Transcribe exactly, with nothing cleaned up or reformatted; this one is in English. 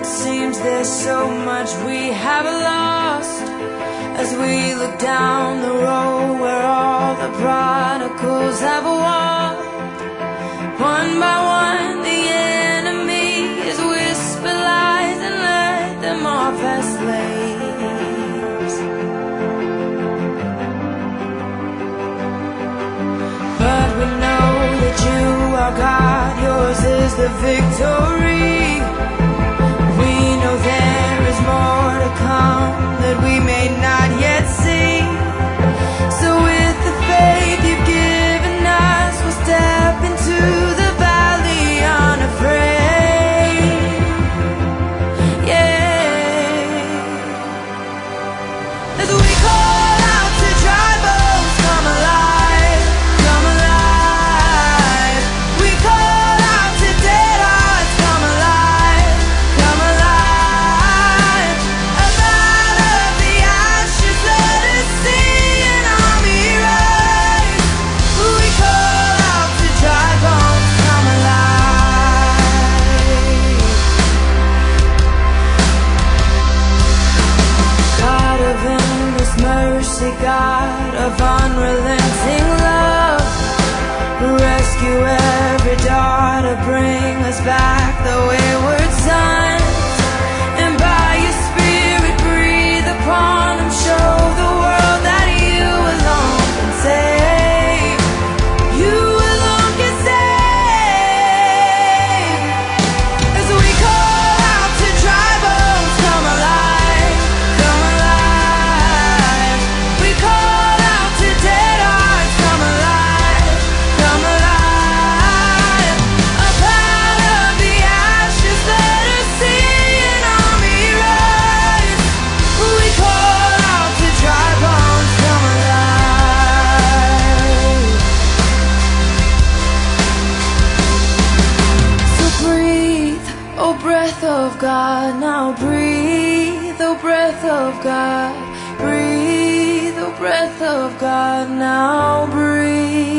Seems there's so much we have lost as we look down the road where all the prodigals have walked. One by one the enemies whisper lies and let them off as slaves. But we know that you are God, yours is the victory. There is more to come that we may not yet see. So with the faith you've given us, we'll step into the valley unafraid. Yeah. As we call out to dry bones, come alive, come alive. We call out to dead hearts, come alive, come alive. God of unrelenting love, rescue every daughter, bring us back the wayward sons, and by your spirit breathe upon them, show the world that you alone can save, you alone can save. As we call out to dry bones, come alive, come alive. We call out to dead hearts, come alive, come alive. Up out of the ashes, let us see an army rise. We call out to dry bones, come alive. So breathe, oh breath of God, now breathe, oh breath of God, breathe. Breath of God, now breathe.